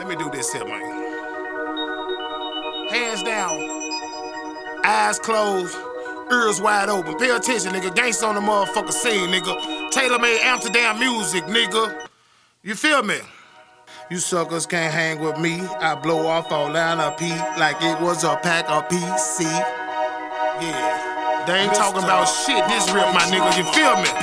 Let me do this here, man. Hands down, eyes closed, ears wide open. Pay attention, nigga. Gangsta on the motherfucker scene, nigga. Tailor-made Amsterdam music, nigga. You feel me? You suckers can't hang with me. I blow off all line of P like it was a pack of PC. Yeah, they ain't talking about shit. This rip, my nigga. You feel me?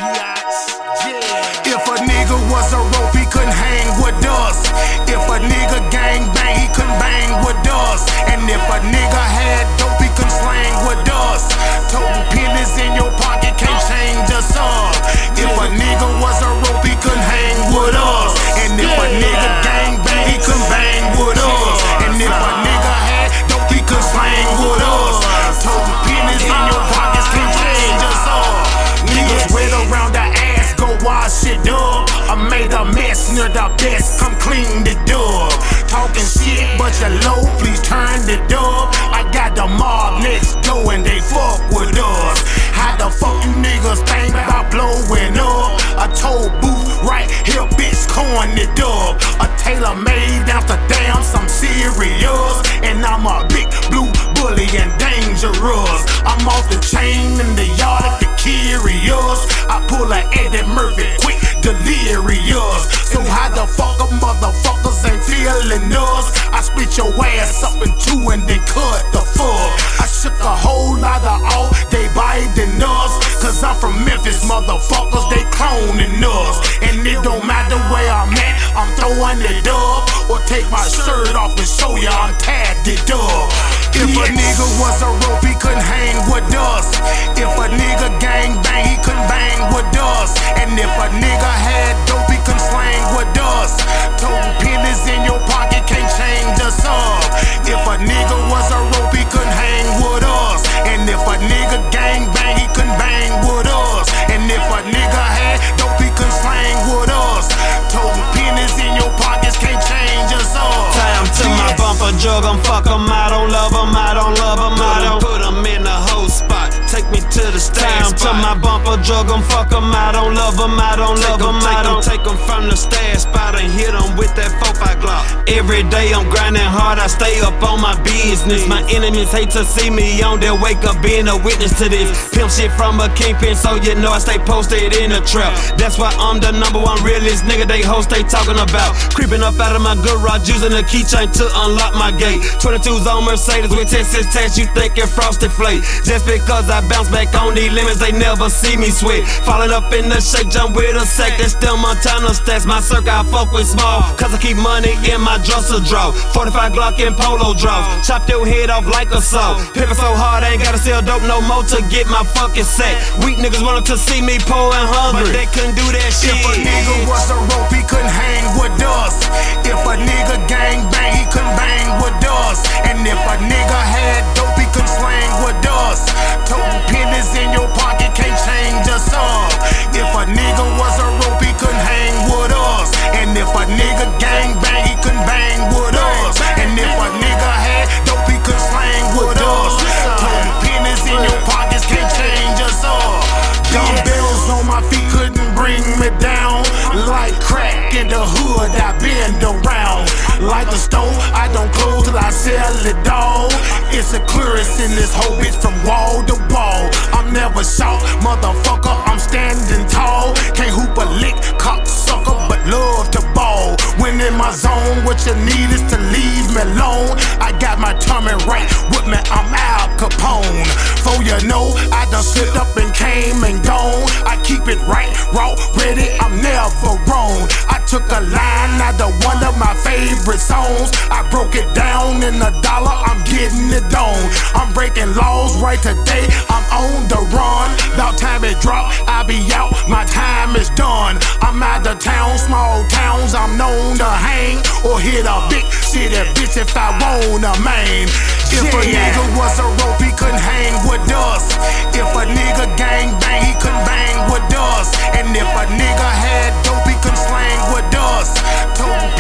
If a nigga was a rope, he couldn't hang with us. If a nigga gang bang, he couldn't bang with us. And if a nigga had dope, he couldn't slang with us. Toting pennies in your pocket can't change us up. If a nigga was a rope, he couldn't hang with us. And if a nigga gang bang, he couldn't bang with us. And if a nigga had dope, he couldn't slang with us. Toting pennies in your pockets can't change us up. Niggas wait around the ass, go wash it up. I made a mess near the best, come clean the dub. Talking shit, but you low, please turn the dub. I got the mob next door and they fuck with us. How the fuck you niggas think about blowing up? I told Boo right here, bitch, corn the dub. A tailor-made Amsterdam, some serious. And I'm a big blue bully and dangerous. I'm off the chain in the yard at the curious. I pull a Eddie Murphy, quick delirious. So how the fuck a motherfuckers ain't feeling us? I split your ass up in two and then cut the fuck. I shook a whole lot of all, they biting us. Cause I'm from Memphis, motherfuckers, they cloning us. And it don't matter where I'm at, I'm throwing it up. Or take my shirt off and show ya I'm tatted up. If a nigga was a rope, he couldn't hang with us. If a nigga gang bang, he couldn't bang with us. And if a nigga had dope, he couldn't slang with us. Toting pennies in your pocket can't change us up. If a nigga was a rope, he couldn't hang with us. And if a nigga gang bang, he couldn't bang with us. And if a nigga had dope, he couldn't slang with us. Toting pennies in your pockets can't change us up. Time to my bumper, jug 'em, fuck 'em, I don't love 'em, I don't love 'em, I don't put 'em in the whole spot. Take me to the stash spot. To my bumper, jug 'em, fuck 'em, I don't love 'em, I don't love 'em, I don't take 'em from the stash spot and hit 'em with that 4-5 Glock. Every day I'm grinding hard, I stay up on my business. My enemies hate to see me on their wake up being a witness to this. Pimp shit from a kingpin, so you know I stay posted in a trap. That's why I'm the #1 realest nigga they host they talking about. Creeping up out of my garage using a keychain to unlock my gate. 22s on Mercedes with Texas tax, you thinking frosted flake. Just because I bounce back on these limits, they never see me sweat. Falling up in the shake, jump with a sack, that's still Montana stats. My circle I fuck with small, cause I keep money in my dresser drawer. 45 Glock in polo draws, chop your head off like a saw. Pimpin' so hard, I ain't gotta sell dope no more to get my fucking sack. Weak niggas wanted to see me poor and hungry, but they couldn't do that shit. If a nigga was a rope, he couldn't hang with us. If a nigga gang bang, he couldn't bang with us. And if a nigga had dope, he couldn't slang with us. Toting pennies in your pocket can't change us up. If a nigga was a rope, he couldn't hang with us. And if a nigga gang bang, he couldn't bang with us. And if a nigga had dope, he couldn't slang with us. Toting pennies in your pockets can't change us up. Dumbbells on my feet couldn't bring me down. Like crack in the hood, I bend around. Like a stove, I don't close till I sell it all. It's a clearance in this whole bitch from wall to wall. I'm never short, motherfucker, I'm standing tall. Can't hoop a lick, cocksucker, but love to ball. When in my zone, what you need is to leave me alone. I got my tummy right with me, I'm Al Capone. For you know, I done slipped up and came and gone. I keep it right, raw, ready, I'm never wrong. I took a line out of one of my favorite songs. I broke it down in $1, I'm getting it on. I'm breaking laws right today, I'm on the run. About time it drop, I be out, my time is done. I'm out of town, small towns, I'm known to hang. Or hit a big city bitch if I want a man. If a nigga was a rope, he couldn't hang with us. If a nigga gang bang, he couldn't bang with us. And if a nigga had dope, he couldn't slang with us. Toting